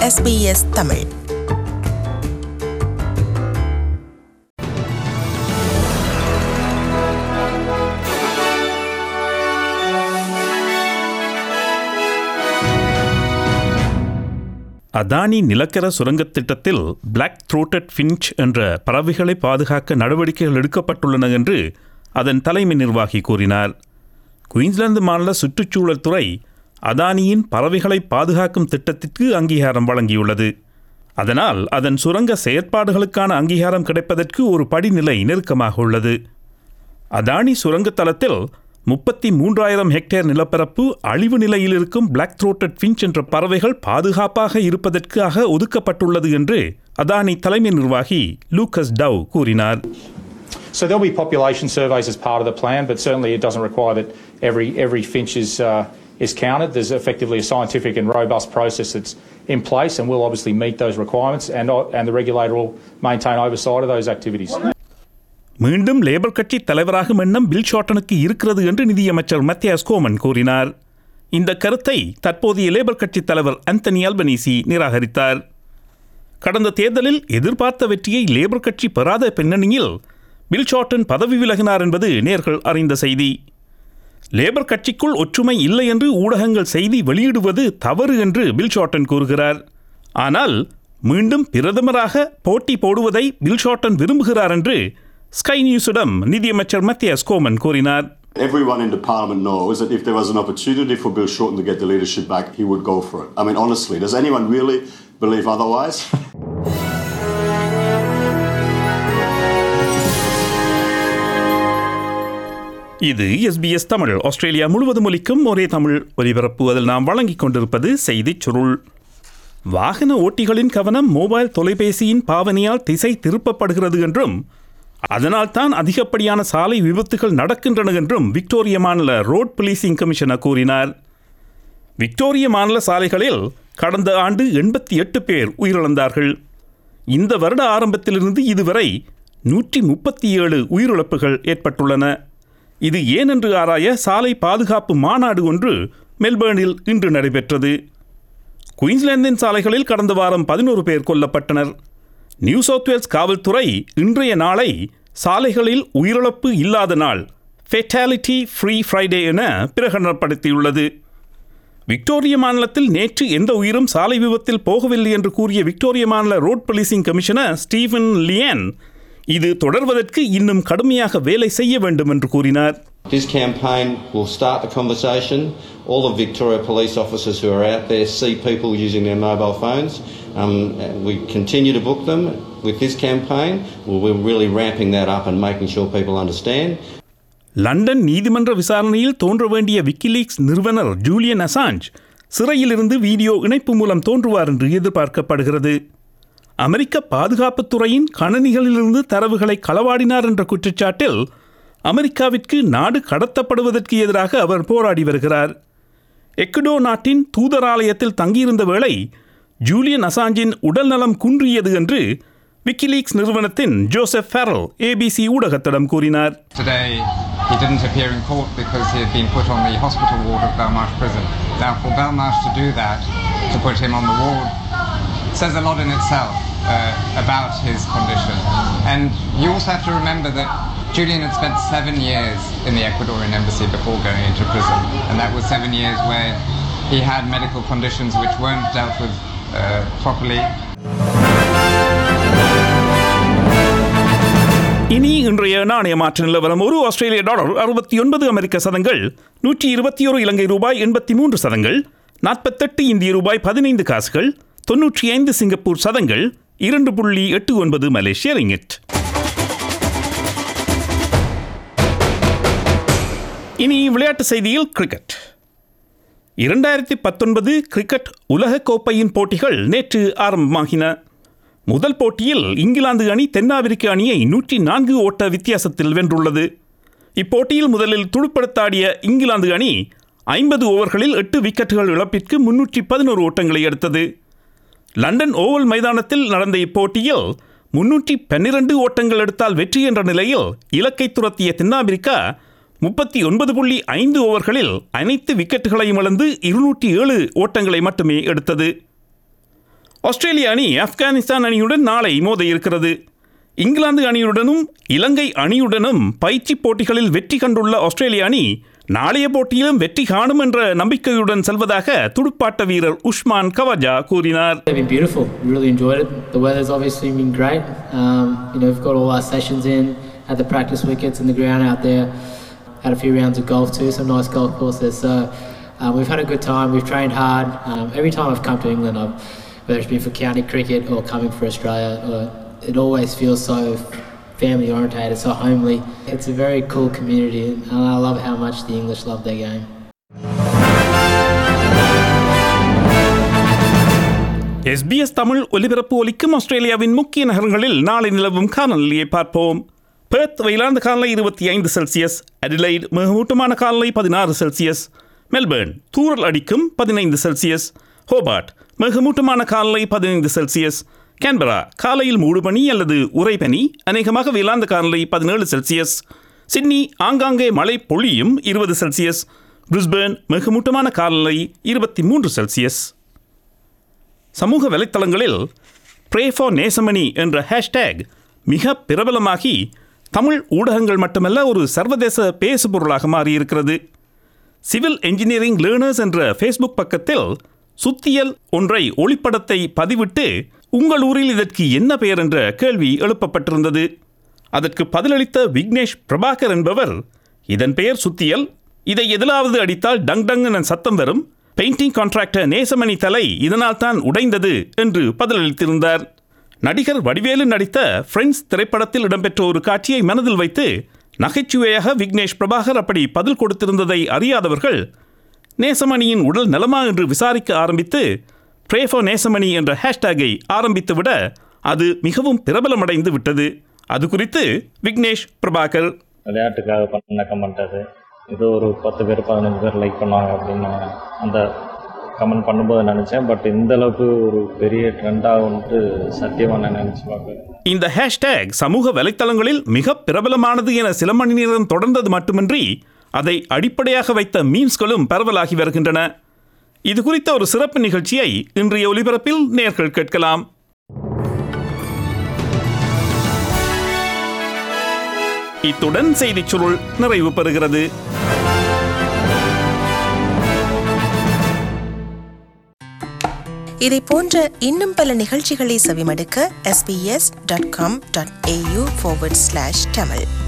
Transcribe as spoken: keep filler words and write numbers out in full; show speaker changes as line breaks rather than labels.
S B S Tamil.
Adani நிலக்கர சுரங்கத் திட்டத்தில் பிளாக் த்ரோட்டட் ஃபின்ச் என்ற பறவைகளை பாதுகாக்க நடவடிக்கைகள் எடுக்கப்பட்டுள்ளன என்று அதன் தலைமை நிர்வாகி கூறினார். குயின்ஸ்லாந்து மாநில சுற்றுச்சூழல் துறை அதானியின் பறவைகளை பாதுகாக்கும் திட்டத்திற்கு அங்கீகாரம் வழங்கியுள்ளது. அதனால் அதன் சுரங்க செயற்பாடுகளுக்கான அங்கீகாரம் கிடைப்பதற்கு ஒரு படிநிலை நெருக்கமாக உள்ளது. அதானி சுரங்க தளத்தில் முப்பத்தி மூன்றாயிரம் ஹெக்டேர் நிலப்பரப்பு அழிவு நிலையில் இருக்கும் பிளாக் த்ரோட்டட் ஃபின்ச் என்ற பறவைகள் பாதுகாப்பாக இருப்பதற்காக ஒதுக்கப்பட்டுள்ளது என்று அதானி தலைமை நிர்வாகி லூகஸ் டவ் கூறினார்.
So there'll be population surveys as part of the plan, but certainly it doesn't require that every every finch is uh, is counted. There's effectively a scientific and robust process that's in place, and we'll obviously meet those requirements, and and the regulator will maintain oversight of those activities.
மீண்டும் Labour கட்சி தலைவராகும் எண்ணம் bill ஷார்ட்டனுக்கு இருக்கிறது என்று நிதியமைச்சர் மத்தியாஸ் கோமன் கூறினார். இந்த கருத்தை தற்போதைய லேபர் கட்சி தலைவர் ஆந்தனி அல்பனீசி நிராகரித்தார். கடந்த தேர்தலில் எதிர்பார்த்த வெற்றியை லேபர் கட்சி பெறாத பின்னணியில் பில் ஷார்ட்டன் பதவி விலகினார் என்பது நேர்கள் அறிந்த செய்தி. லேபர் கட்சிக்குள் ஒற்றுமை இல்லை என்று ஊடகங்கள் செய்தி வெளியிடுவது தவறு என்று பில் ஷார்ட்டன் கூறுகிறார். ஆனால் மீண்டும் பிரதமராக போட்டி போடுவதை பில் ஷார்ட்டன் விரும்புகிறார் என்று ஸ்கை நியூஸிடம் நிதியமைச்சர் மத்தியாஸ் கோமன் கூறினார்.
Everyone in the parliament knows that if there was an opportunity for Bill Shorten to get the leadership back, he would go for it. I mean, honestly, does anyone really believe otherwise?
இது S B S Tamil. Australia முழுவதும் ஒலிக்கும் ஒரே தமிழ் ஒலிபரப்பு. அதில் நாம் வழங்கிக் கொண்டிருப்பது செய்திச் சுருள். வாகன ஓட்டிகளின் கவனம் மொபைல் தொலைபேசியின் பாவனையால் திசை திருப்பப்படுகிறது என்றும் அதனால் தான் அதிகப்படியான சாலை விபத்துகள் நடக்கின்றன என்றும் விக்டோரிய மாநில ரோட் போலீசிங் கமிஷனர் கூறினார். விக்டோரிய மாநில சாலைகளில் கடந்த ஆண்டு எண்பத்தி எட்டு பேர் உயிரிழந்தார்கள். இந்த வருட ஆரம்பத்திலிருந்து இதுவரை நூற்றி முப்பத்தி ஏழு உயிரிழப்புகள் ஏற்பட்டுள்ளன. இது ஏனென்று ஆராய சாலை பாதுகாப்பு மாநாடு ஒன்று மெல்பர்னில் இன்று நடைபெற்றது. குயின்ஸ்லாந்தின் சாலைகளில் கடந்த வாரம் பதினோரு பேர் கொல்லப்பட்டனர். நியூ சவுத் வேல்ஸ் காவல்துறை இன்றைய நாளை சாலைகளில் உயிரிழப்பு இல்லாத நாள், ஃபெட்டாலிட்டி ஃப்ரீ ஃப்ரைடே என பிரகடனப்படுத்தியுள்ளது. விக்டோரிய மாநிலத்தில் நேற்று எந்த உயிரும் சாலை விபத்தில் போகவில்லை என்று கூறிய விக்டோரிய மாநில road policing commissioner Stephen Leane இது தொடர்வதற்கு இன்னும் கடுமையாக வேலை செய்ய வேண்டும் என்று கூறினார்.
This campaign will start the conversation. All the Victoria police officers who are out there see people using their mobile phones. Um, we continue to book them with this campaign. We're really ramping that up and making sure people understand.
London நீதிமன்ற விசாரணையில் தோன்ற வேண்டிய WikiLeaks நிறுவனர் Julian Assange சிறையிலிருந்து video இணைப்பு மூலம் தோன்றுவார் என்று எதிர்பார்க்கப்படுகிறது. அமெரிக்க பாதுகாப்புத்துறையின் கணனிகளிலிருந்து தரவுகளை களவாடினார் என்ற குற்றச்சாட்டில் அமெரிக்காவிற்கு நாடு கடத்தப்படுவதற்கு எதிராக அவர் போராடி வருகிறார். எக்குடோ நாட்டின் தூதராலயத்தில் தங்கியிருந்த வேளை ஜூலியன் அசாஞ்சின் உடல்நலம் குன்றியது என்று விக்கிலீக்ஸ் நிறுவனத்தின் ஜோசப் ஃபெரல் ஏபிசி ஊடகத்திடம் கூறினார்.
Today he didn't appear in court because he had been put on the hospital ward of Belmarsh prison. Now for Belmarsh to do that, to put him on the ward, says a lot in itself uh, about his condition. And you also have to remember that Julian had spent seven years in the Ecuadorian embassy before going into prison, and that was seven years where he had medical conditions which weren't dealt with uh, properly.
இனி இன்றைய நாணய மாற்று நிலவரம். ஒரு ஆஸ்திரேலிய dollar அறுபத்தி ஒன்பது அமெரிக்க சதங்கள், நூற்றி இருபத்தி ஒரு இலங்கை ரூபாய் எண்பத்தி மூன்று சதங்கள், நாற்பத்தெட்டு இந்திய ரூபாய் பதினைந்து காசுகள், தொன்னூற்றி ஐந்து சிங்கப்பூர் சதங்கள், இரண்டு புள்ளி எட்டு ஒன்பது மலேசிய ரிங்கிட். இனி விளையாட்டு செய்தியில் கிரிக்கெட். இரண்டாயிரத்தி பத்தொன்பது கிரிக்கெட் உலகக்கோப்பையின் போட்டிகள் நேற்று ஆரம்பமாகின. முதல் போட்டியில் இங்கிலாந்து அணி தென்னாப்பிரிக்க அணியை நூற்றி நான்கு ஓட்ட வித்தியாசத்தில் வென்றுள்ளது. இப்போட்டியில் முதலில் துடுப்படுத்தாடிய இங்கிலாந்து அணி ஐம்பது ஓவர்களில் எட்டு விக்கெட்டுகள் இழப்பிற்கு முன்னூற்றி பதினோரு ஓட்டங்களை எடுத்தது. லண்டன் ஓவல் மைதானத்தில் நடந்த இப்போட்டியில் முன்னூற்றி பன்னிரண்டு ஓட்டங்கள் எடுத்தால் வெற்றி என்ற நிலையில் இலக்கை துரத்திய தென்னாப்பிரிக்கா முப்பத்தி ஒன்பது புள்ளி ஐந்து ஓவர்களில் அனைத்து விக்கெட்டுகளையும் இழந்து இருநூற்றி ஏழு ஓட்டங்களை மட்டுமே எடுத்தது. ஆஸ்திரேலிய அணி ஆப்கானிஸ்தான் அணியுடன் நாளை மோத இருக்கிறது. இங்கிலாந்து அணியுடனும் இலங்கை அணியுடனும் பயிற்சி போட்டிகளில் வெற்றி கண்டுள்ள ஆஸ்திரேலிய அணி நாளைய போட்டியிலும் வெற்றி காணும் என்ற நம்பிக்கையுடன் செல்வதாக துடுப்பாட்ட வீரர் உஸ்மான் கவாஜா கூறினார்.
They've been beautiful. We really enjoyed it. The weather's obviously been great. Um, you know, we've got all our sessions in, had the practice wickets in the ground out there, had a few rounds of golf too, some nice golf courses. So um, we've had a good time. We've trained hard. Um, every time I've come to England, I've, whether it's been for county cricket or coming for Australia, or, it always feels so family orientated, so homely. It's a very cool community and I love how much the English love their game.
S B S Tamil ஒலிபரப்பு ஒலிக்கும் ஆஸ்திரேலியாவின் முக்கிய நகரங்களில் நாளை நிலவும் காலநிலையை பார்ப்போம். Perth வெயிலாந்த காலநிலை இருபத்தி ஐந்து செல்சியஸ், அடிலைட் மிகமூட்டமான காலநிலை பதினாறு செல்சியஸ், மெல்பர்ன் தூறல் அடிக்கும் பதினைந்து செல்சியஸ், ஹோபார்ட் மிகமூட்டமான காலநிலை பதினைந்து செல்சியஸ், கேன்பரா காலையில் மூடுபனி அல்லது உறைபனி, அநேகமாக வெயிலாந்த காலநிலை பதினேழு செல்சியஸ், சிட்னி ஆங்காங்கே மழை பொழியும் இருபது செல்சியஸ், பிரிஸ்பேர்ன் மிகமூட்டமான காலநிலை இருபத்தி மூன்று செல்சியஸ். சமூக வலைத்தளங்களில் ப்ரே ஃபார் நேசமணி என்ற ஹேஷ்டேக் மிக பிரபலமாகி தமிழ் ஊடகங்கள் மட்டுமல்ல ஒரு சர்வதேச பேசுபொருளாக மாறியிருக்கிறது. சிவில் என்ஜினியரிங் லேர்னர்ஸ் என்ற ஃபேஸ்புக் பக்கத்தில் சுத்தியல் ஒன்றை ஒளிப்படத்தை பதிவிட்டு உங்கள் ஊரில் இதற்கு என்ன பெயர் என்ற கேள்வி எழுப்பப்பட்டிருந்தது. அதற்கு பதிலளித்த விக்னேஷ் பிரபாகர் என்பவர், இதன் பெயர் சுத்தியல், இதை எதிலாவது அடித்தால் டங் டங் என சத்தம் வரும், பெயிண்டிங் கான்ட்ராக்டர் நேசமணி தலை இதனால் தான் உடைந்தது என்று பதிலளித்திருந்தார். நடிகர் வடிவேலு நடித்த ஃப்ரெண்ட்ஸ் திரைப்படத்தில் இடம்பெற்ற ஒரு காட்சியை மனதில் வைத்து நகைச்சுவையாக விக்னேஷ் பிரபாகர் அப்படி பதில் கொடுத்திருந்ததை அறியாதவர்கள் நேசமணியின் உடல் நலமா என்று விசாரிக்க ஆரம்பித்து ப்ரே ஃபார் நேசமணி என்ற ஹேஷ்டேகை ஆரம்பித்துவிட அது மிகவும் பிரபலமடைந்து விட்டது. அது குறித்து விக்னேஷ் பிரபாகர்,
விளையாட்டுக்காக பண்ண கமெண்ட் அது, ஏதோ ஒரு பத்து பேர் பதினஞ்சு பேர் லைக் பண்ணாங்க அப்படின்னு அந்த கமெண்ட் பண்ணும்போது நினச்சேன். பட் இந்த அளவுக்கு ஒரு பெரிய ட்ரெண்டாகும்ட்டு சத்தியமாக நான் நினச்சி பார்க்குறேன்.
இந்த ஹேஷ்டேக் சமூக வலைத்தளங்களில் மிக பிரபலமானது என சில மணி நேரம் தொடர்ந்தது மட்டுமின்றி அதை அடிப்படையாக வைத்த மீம்ஸ்களும் பரவலாகி வருகின்றன. இது குறித்த ஒரு சிறப்பு நிகழ்ச்சியை இன்றைய ஒலிபரப்பில் நேர்கள் கேட்கலாம். இத்துடன் செய்திச் சுருள் நிறைவு பெறுகிறது.
இதை போன்ற இன்னும் பல நிகழ்ச்சிகளை செவிமடுக்க S B S dot com dot A U forward slash Tamil